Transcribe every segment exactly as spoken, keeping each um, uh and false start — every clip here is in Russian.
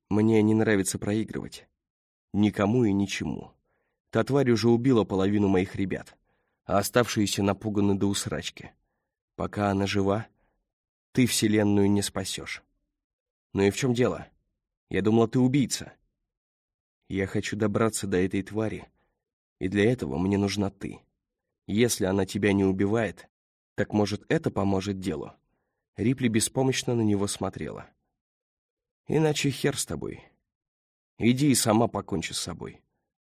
Мне не нравится проигрывать. Никому и ничему. Та тварь уже убила половину моих ребят, а оставшиеся напуганы до усрачки. Пока она жива, ты Вселенную не спасешь. Ну и в чем дело? Я думала, ты убийца. Я хочу добраться до этой твари, и для этого мне нужна ты. Если она тебя не убивает, так, может, это поможет делу?» Рипли беспомощно на него смотрела. «Иначе хер с тобой. Иди и сама покончи с собой.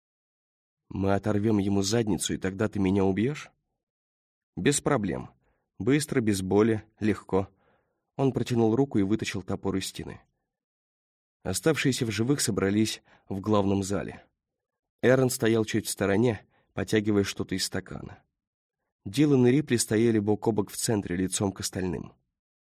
Мы оторвем ему задницу, и тогда ты меня убьешь?» «Без проблем. Быстро, без боли, легко». Он протянул руку и вытащил топор из стены. Оставшиеся в живых собрались в главном зале. Эрон стоял чуть в стороне, потягивая что-то из стакана. Дилан и Рипли стояли бок о бок в центре, лицом к остальным.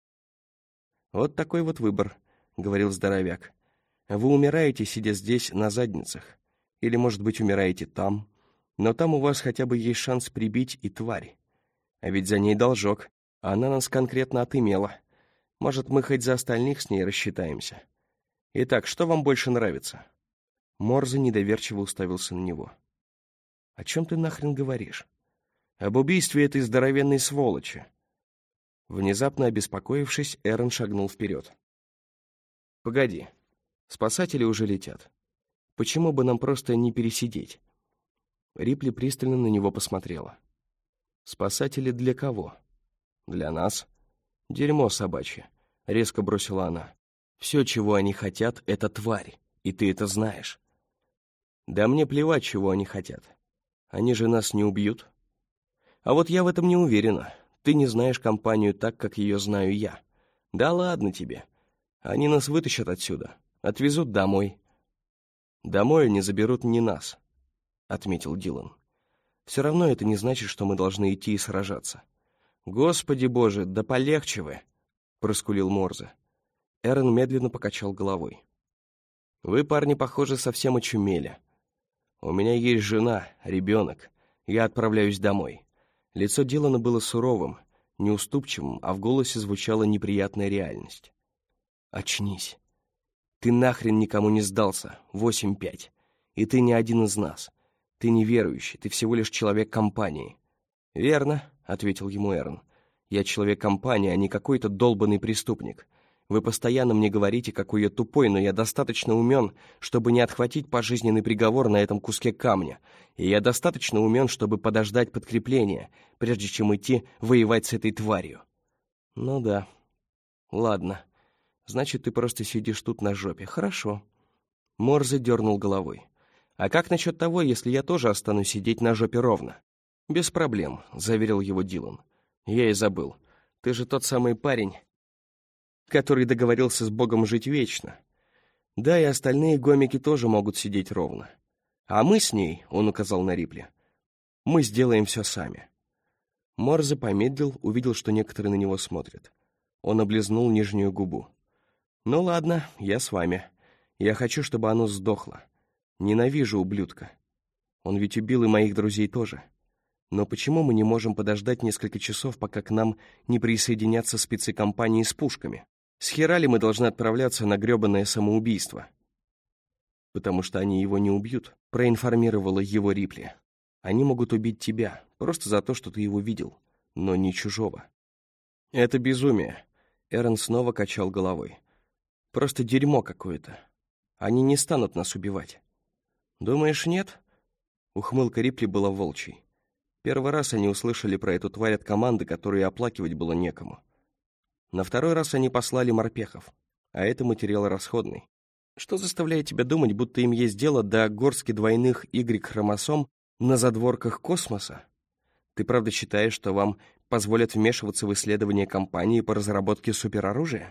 «Вот такой вот выбор», — говорил здоровяк. «Вы умираете, сидя здесь на задницах. Или, может быть, умираете там. Но там у вас хотя бы есть шанс прибить и тварь. А ведь за ней должок. Она нас конкретно отымела. Может, мы хоть за остальных с ней рассчитаемся. Итак, что вам больше нравится?» Морзе недоверчиво уставился на него. «О чем ты нахрен говоришь? Об убийстве этой здоровенной сволочи». Внезапно обеспокоившись, Эрон шагнул вперед. «Погоди, спасатели уже летят. Почему бы нам просто не пересидеть?» Рипли пристально на него посмотрела. «Спасатели для кого?» «Для нас». «Дерьмо собачье», — резко бросила она. «Все, чего они хотят, — это тварь, и ты это знаешь». «Да мне плевать, чего они хотят. Они же нас не убьют». «А вот я в этом не уверена. Ты не знаешь компанию так, как ее знаю я. Да ладно тебе. Они нас вытащат отсюда, отвезут домой». «Домой они заберут не нас», — отметил Дилан. «Все равно это не значит, что мы должны идти и сражаться». «Господи боже, да полегче вы!» — проскулил Морзе. Эрон медленно покачал головой. «Вы, парни, похоже, совсем очумели. У меня есть жена, ребенок. Я отправляюсь домой». Лицо Дилана было суровым, неуступчивым, а в голосе звучала неприятная реальность. «Очнись. Ты нахрен никому не сдался, восемь пять. И ты не один из нас. Ты не верующий, ты всего лишь человек компании». «Верно», — ответил ему Эрон. «Я человек компании, а не какой-то долбанный преступник. Вы постоянно мне говорите, какой я тупой, но я достаточно умен, чтобы не отхватить пожизненный приговор на этом куске камня. И я достаточно умен, чтобы подождать подкрепления, прежде чем идти воевать с этой тварью». «Ну да. Ладно. Значит, ты просто сидишь тут на жопе. Хорошо». Морзе дернул головой. «А как насчет того, если я тоже останусь сидеть на жопе ровно?» «Без проблем», — заверил его Дилан. «Я и забыл. Ты же тот самый парень, который договорился с Богом жить вечно. Да, и остальные гомики тоже могут сидеть ровно. А мы с ней, — он указал на Рипли, — мы сделаем все сами». Морзе помедлил, увидел, что некоторые на него смотрят. Он облизнул нижнюю губу. «Ну ладно, я с вами. Я хочу, чтобы оно сдохло. Ненавижу ублюдка. Он ведь убил и моих друзей тоже. Но почему мы не можем подождать несколько часов, пока к нам не присоединятся спецы компании с пушками? С хера ли мы должны отправляться на грёбаное самоубийство?» «Потому что они его не убьют», — проинформировала его Рипли. «Они могут убить тебя, просто за то, что ты его видел, но не чужого». «Это безумие», — Эрон снова качал головой. «Просто дерьмо какое-то. Они не станут нас убивать». «Думаешь, нет?» Ухмылка Рипли была волчьей. Первый раз они услышали про эту тварь от команды, которую оплакивать было некому. На второй раз они послали морпехов, а это материал расходный. Что заставляет тебя думать, будто им есть дело до горстки двойных Y-хромосом на задворках космоса? Ты правда считаешь, что вам позволят вмешиваться в исследования компании по разработке супероружия?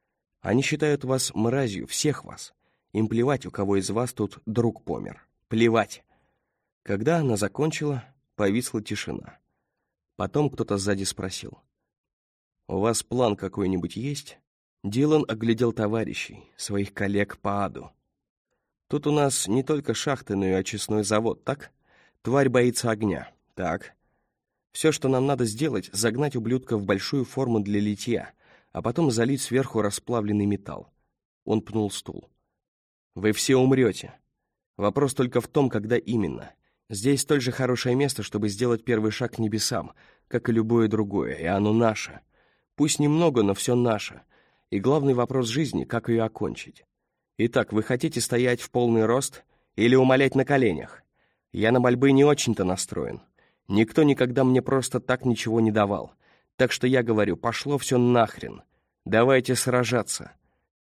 Они считают вас мразью, всех вас. Им плевать, у кого из вас тут друг помер. Плевать. Когда она закончила, повисла тишина. Потом кто-то сзади спросил: «У вас план какой-нибудь есть?» Дилан оглядел товарищей, своих коллег по аду. «Тут у нас не только шахты, но и очистной завод, так? Тварь боится огня, так? Все, что нам надо сделать, загнать ублюдка в большую форму для литья, а потом залить сверху расплавленный металл». Он пнул стул. Вы все умрете. Вопрос только в том, когда именно. Здесь столь же хорошее место, чтобы сделать первый шаг к небесам, как и любое другое, и оно наше. Пусть немного, но все наше. И главный вопрос жизни — как ее окончить. Итак, вы хотите стоять в полный рост или умолять на коленях? Я на мольбы не очень-то настроен. Никто никогда мне просто так ничего не давал. Так что я говорю, пошло все нахрен. Давайте сражаться.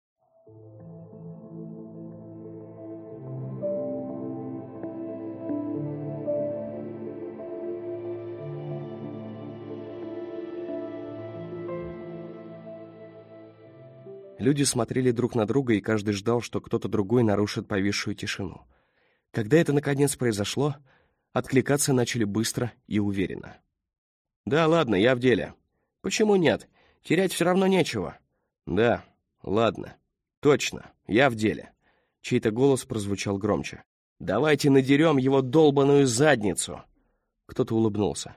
Люди смотрели друг на друга, и каждый ждал, что кто-то другой нарушит повисшую тишину. Когда это наконец произошло, откликаться начали быстро и уверенно. «Да, ладно, я в деле. Почему нет? Терять все равно нечего». «Да, ладно. Точно, я в деле». Чей-то голос прозвучал громче. «Давайте надерем его долбаную задницу!» Кто-то улыбнулся.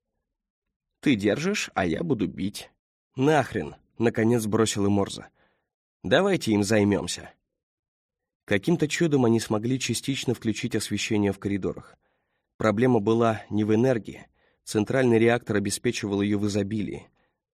«Ты держишь, а я буду бить». «Нахрен!» — наконец бросил и Морзе. «Давайте им займемся». Каким-то чудом они смогли частично включить освещение в коридорах. Проблема была не в энергии, центральный реактор обеспечивал ее в изобилии.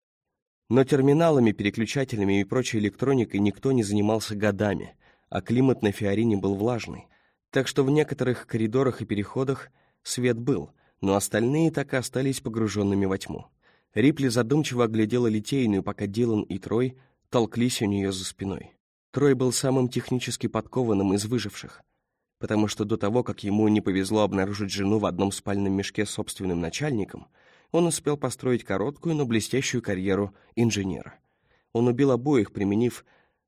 Но терминалами, переключателями и прочей электроникой никто не занимался годами, а климат на Фиорине был влажный, так что в некоторых коридорах и переходах свет был, но остальные так и остались погруженными во тьму. Рипли задумчиво оглядела Литейную, пока Дилан и Трой толклись у нее за спиной. Трой был самым технически подкованным из выживших, потому что до того, как ему не повезло обнаружить жену в одном спальном мешке с собственным начальником, он успел построить короткую, но блестящую карьеру инженера. Он убил обоих, применив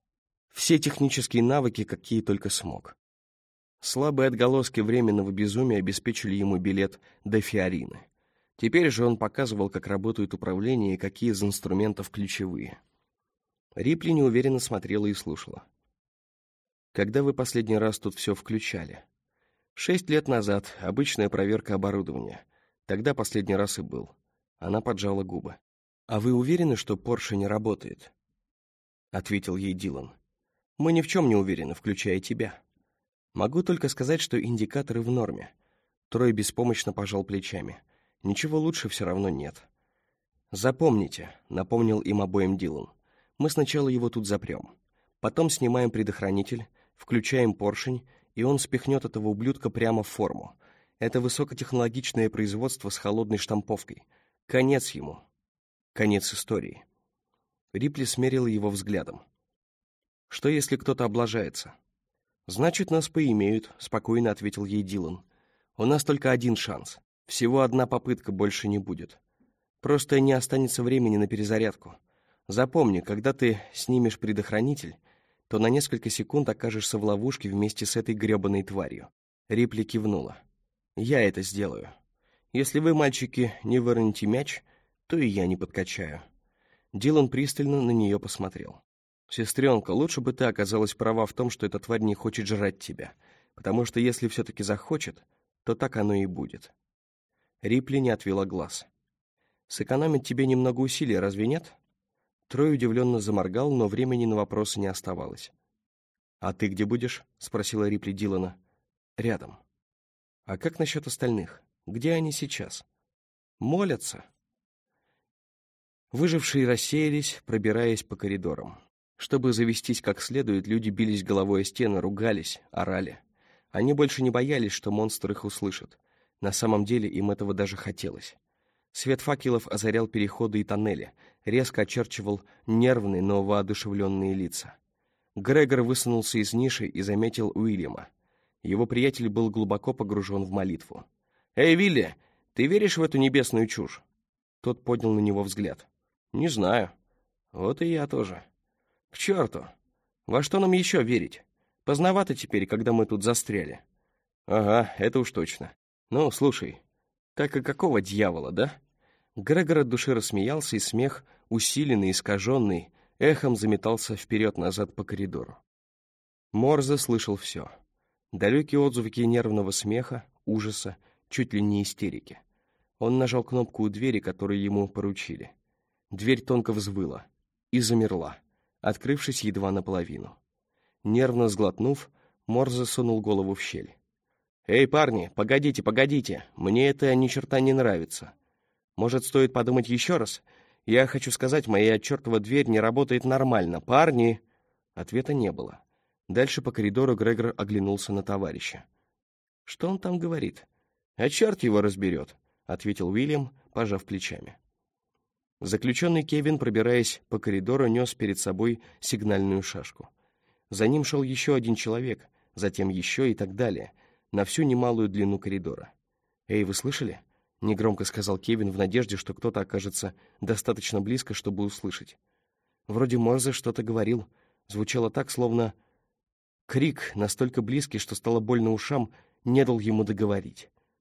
все технические навыки, какие только смог. Слабые отголоски временного безумия обеспечили ему билет до Фиорины. Теперь же он показывал, как работает управление и какие из инструментов ключевые. Рипли неуверенно смотрела и слушала. «Когда вы последний раз тут все включали?» «Шесть лет назад. Обычная проверка оборудования. Тогда последний раз и был». Она поджала губы. «А вы уверены, что Порше не работает?» Ответил ей Дилан. «Мы ни в чем не уверены, включая тебя. Могу только сказать, что индикаторы в норме». Трой беспомощно пожал плечами. «Ничего лучше все равно нет». «Запомните», — напомнил им обоим Дилан. «Мы сначала его тут запрем. Потом снимаем предохранитель, включаем поршень, и он спихнет этого ублюдка прямо в форму. Это высокотехнологичное производство с холодной штамповкой. Конец ему. Конец истории». Рипли смерила его взглядом. «Что, если кто-то облажается?» «Значит, нас поимеют», — спокойно ответил ей Дилан. «У нас только один шанс. Всего одна попытка, больше не будет. Просто не останется времени на перезарядку. Запомни, когда ты снимешь предохранитель, то на несколько секунд окажешься в ловушке вместе с этой гребаной тварью». Рипли кивнула. «Я это сделаю. Если вы, мальчики, не выроните мяч, то и я не подкачаю». Дилан пристально на нее посмотрел. «Сестренка, лучше бы ты оказалась права в том, что эта тварь не хочет жрать тебя, потому что если все-таки захочет, то так оно и будет». Рипли не отвела глаз. «Сэкономить тебе немного усилий, разве нет?» Трой удивленно заморгал, но времени на вопросы не оставалось. «А ты где будешь?» — спросила Рипли Дилана. «Рядом». «А как насчет остальных? Где они сейчас?» «Молятся». Выжившие рассеялись, пробираясь по коридорам. Чтобы завестись как следует, люди бились головой о стены, ругались, орали. Они больше не боялись, что монстр их услышит. На самом деле им этого даже хотелось. Свет факелов озарял переходы и тоннели, резко очерчивал нервные, но воодушевленные лица. Грегор высунулся из ниши и заметил Уильяма. Его приятель был глубоко погружен в молитву. «Эй, Вилли, ты веришь в эту небесную чушь?» Тот поднял на него взгляд. «Не знаю». «Вот и я тоже». «К черту! Во что нам еще верить? Поздновато теперь, когда мы тут застряли». «Ага, это уж точно. Ну, слушай, так и какого дьявола, да?» Грегор от души рассмеялся, и смех, усиленный, искаженный, эхом заметался вперед-назад по коридору. Морзе слышал все. Далекие отзвуки нервного смеха, ужаса, чуть ли не истерики. Он нажал кнопку у двери, которую ему поручили. Дверь тонко взвыла и замерла, открывшись едва наполовину. Нервно сглотнув, Морзе сунул голову в щель. «Эй, парни, погодите, погодите, мне это ни черта не нравится. Может, стоит подумать еще раз? Я хочу сказать, моя чертова дверь не работает нормально. Парни!» Ответа не было. Дальше по коридору Грегор оглянулся на товарища. «Что он там говорит?» «А черт его разберет», — ответил Уильям, пожав плечами. Заключенный Кевин, пробираясь по коридору, нес перед собой сигнальную шашку. За ним шел еще один человек, затем еще и так далее, на всю немалую длину коридора. «Эй, вы слышали?» — негромко сказал Кевин в надежде, что кто-то окажется достаточно близко, чтобы услышать. Вроде Морзе что-то говорил, звучало так, словно крик, настолько близкий, что стало больно ушам, не дал ему договорить.